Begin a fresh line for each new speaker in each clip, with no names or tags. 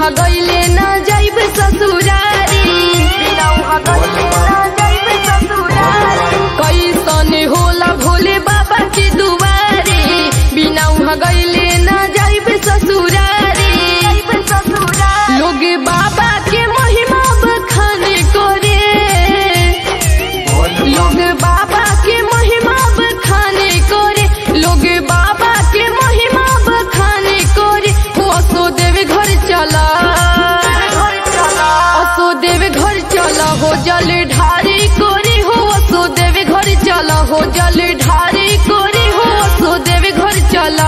उहाँ गईले ना जाइब ससुरारी, बिना उहाँ गईले ना जाइब ससुरारी। कैसन होला भोले बाबा के दुआरे, बिना उहाँ गईले ना जाइब ससुरारी। लोग बाबा के महिमा बखाने करे, लोग बाबा के महिमा बखाने करे, लोग बाबा के महिमा बखाने करे। असो देव घर चला, असो देव घर चला हो जल ढारी कोरी हो, असो देव घर चला हो जल ढारी कोरी हो, असो देव घर चला।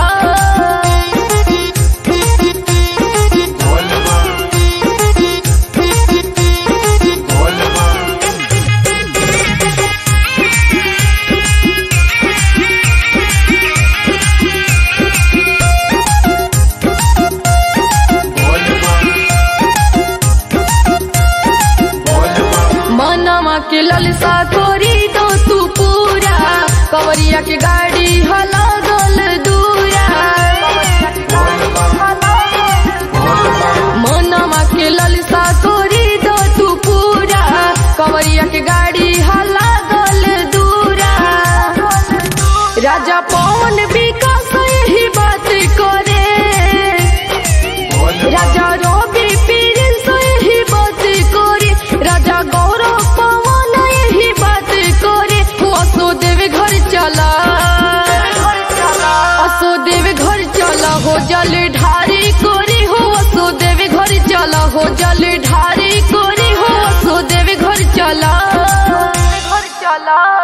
मनमा के ललसा कोरी तो तू पूरा, कवरिया के गाड़ी हला गल दूरा। मनमा के ललसा कोरी तो तू पूरा, कवरिया के गाड़ी हला गल दूरा। राजा पवन विकास यही बात करे, राजा रवि प्रिंस यही बात करे, राजा गौरव पवन यही बात करे। असो देव घर चला, असो देव घर चला हो जल ढारी कोरी हो, असो देव घर चला हो जल ढारी कोरी हो, असो देव घर चला।